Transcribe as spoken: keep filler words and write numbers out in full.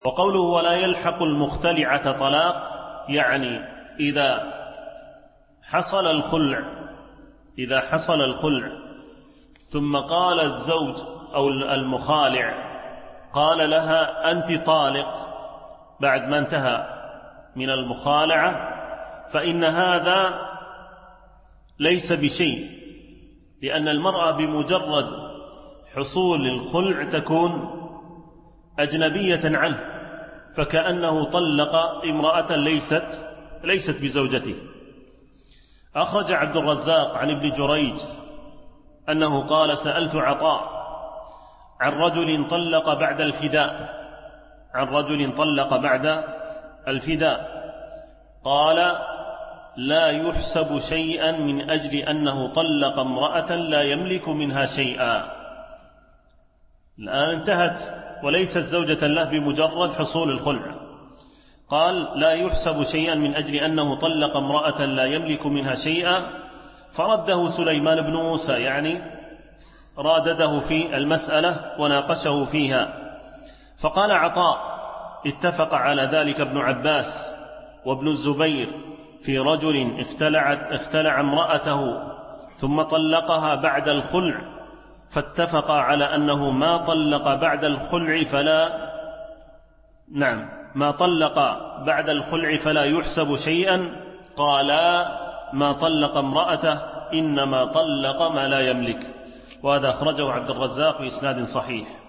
وقوله ولا يلحق المختلعة طلاق، يعني إذا حصل الخلع إذا حصل الخلع ثم قال الزوج أو المخالع قال لها أنت طالق بعد ما انتهى من المخالعة، فإن هذا ليس بشيء، لأن المرأة بمجرد حصول الخلع تكون أجنبية عنه، فكأنه طلق امرأة ليست ليست بزوجته. أخرج عبد الرزاق عن ابن جريج أنه قال سألت عطاء عن رجل طلق بعد الفداء عن رجل طلق بعد الفداء قال لا يحسب شيئا من أجل أنه طلق امرأة لا يملك منها شيئا. الآن انتهت وليست زوجة له بمجرد حصول الخلع، قال لا يحسب شيئا من أجل أنه طلق امرأة لا يملك منها شيئا، فرده سليمان بن موسى، يعني رادده في المسألة وناقشه فيها. فقال عطاء اتفق على ذلك ابن عباس وابن الزبير في رجل اختلع, اختلع امرأته ثم طلقها بعد الخلع، فاتفق على أنه ما طلق بعد الخلع فلا نعم ما طلق بعد الخلع فلا يحسب شيئا. قالا ما طلق امرأته إنما طلق ما لا يملك. وهذا أخرجه عبد الرزاق بإسناد صحيح.